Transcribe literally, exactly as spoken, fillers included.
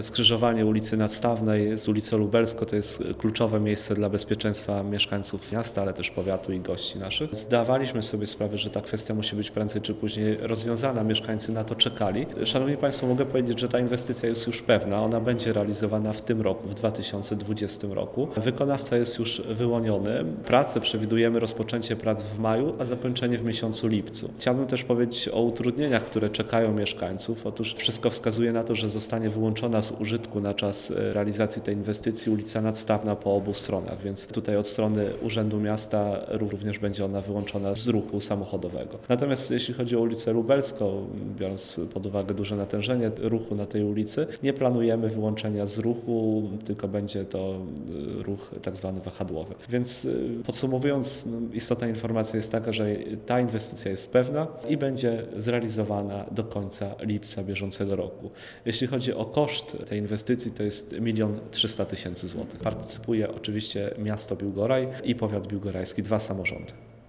Skrzyżowanie ulicy Nadstawnej z ulicą Lubelską to jest kluczowe miejsce dla bezpieczeństwa mieszkańców miasta, ale też powiatu i gości naszych. Zdawaliśmy sobie sprawę, że ta kwestia musi być prędzej czy później rozwiązana. Mieszkańcy na to czekali. Szanowni Państwo, mogę powiedzieć, że ta inwestycja jest już pewna. Ona będzie realizowana w tym roku, w dwa tysiące dwudziestym roku. Wykonawca jest już wyłoniony. Prace przewidujemy rozpoczęcie prac w maju, a zakończenie w miesiącu lipcu. Chciałbym też powiedzieć o utrudnieniach, które czekają mieszkańców. Otóż wszystko wskazuje na to, że zostanie wyłączona z użytku na czas realizacji tej inwestycji ulica Nadstawna po obu stronach, więc tutaj od strony Urzędu Miasta również będzie ona wyłączona z ruchu samochodowego. Natomiast jeśli chodzi o ulicę Lubelską, biorąc pod uwagę duże natężenie ruchu na tej ulicy, nie planujemy wyłączenia z ruchu, tylko będzie to ruch tak zwany wahadłowy. Więc podsumowując, istotna informacja jest taka, że ta inwestycja jest pewna i będzie zrealizowana do końca lipca bieżącego roku. Jeśli chodzi o koszt tej inwestycji, to jest milion trzysta tysięcy złotych. Partycypuje oczywiście miasto Biłgoraj i powiat biłgorajski, dwa samorządy.